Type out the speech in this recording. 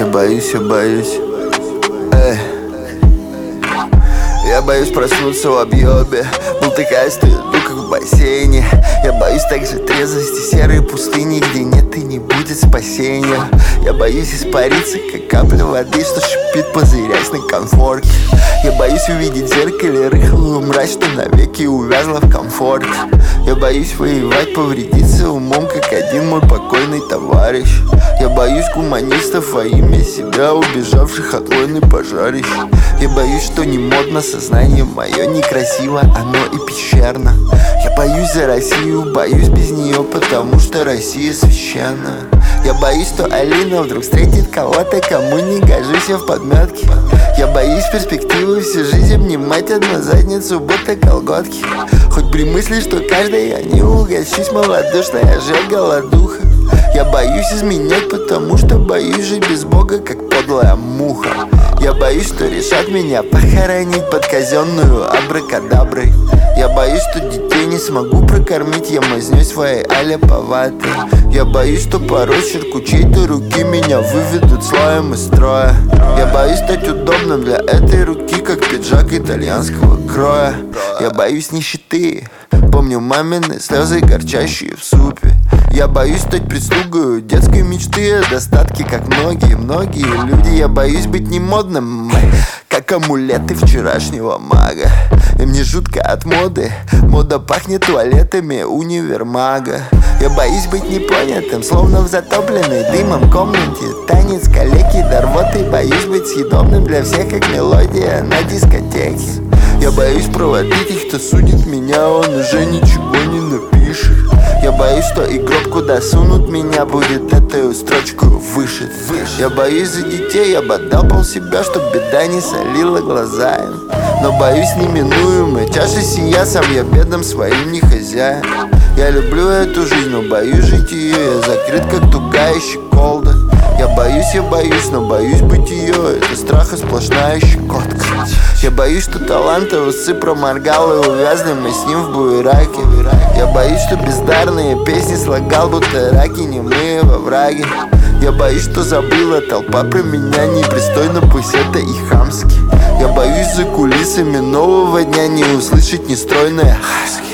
Я боюсь. Я боюсь проснуться в объебе, бултыхаясь на иду, как в бассейне. Я боюсь также трезвости серой пустыни, где нет и не будет спасения. Я боюсь испариться, как капля воды, что шипит, позырясь на комфорте. Я боюсь увидеть в зеркале рыхлую мразь, что навеки увязла в комфорте. Я боюсь воевать, повредиться умом, как один мой покойный товарищ. Я боюсь гуманистов во имя себя, убежавших от войны пожарищ. Я боюсь, что не модно, сознание мое некрасиво, оно и пещерно. Я боюсь за Россию, боюсь без нее, потому что Россия священна. Я боюсь, что Алина вдруг встретит кого-то, кому не гожусь я в подметке. Я боюсь перспективы всю жизнь обнимать одну задницу, будто колготки. Хоть при мысли, что каждой я не угощусь, малодушная ожог голодуха. Я боюсь изменять, потому что боюсь жить без Бога, как подлая муха. Я боюсь, что решат меня похоронить под казенную абракадаброй. Я боюсь, что детей не смогу прокормить я мазнёй своей аляповатой. Я боюсь, что порой щерку чьей-то руки меня выведут слоем из строя. Я боюсь стать удобным для этой руки, как пиджак итальянского кроя. Я боюсь нищеты, помню мамины слезы, горчащие в супе. Я боюсь стать прислугой детской мечты о достатке, как многие люди. Я боюсь быть немодным, как амулеты вчерашнего мага. И мне жутко от моды, мода пахнет туалетами универмага. Я боюсь быть непонятым, словно в затопленной дымом комнате. Танец калеки до рвоты, боюсь быть съедобным для всех, как мелодия на дискотеке. Я боюсь проводить их, кто судит меня, он уже ничего не напишет. Я боюсь, что и гроб, куда сунут меня, будет этой строчку вышит. Я боюсь за детей, я бы отдал пол себя, чтоб беда не солила глаза им. Но боюсь неминуемой чаши сия, сам я бедам своим не хозяин. Я люблю эту жизнь, но боюсь жить ее, я закрыт, как тугая щеколда. Я боюсь, но боюсь быть ее, это страха сплошная щекотка. Я боюсь, что таланты усы проморгал и увязли мы с ним в буераке. Я боюсь, что бездарные песни слагал, будто раки немые во враге. Я боюсь, что забыла толпа про меня непристойно, пусть это и хамски. Я боюсь за кулисами нового дня не услышать нестройное хаски.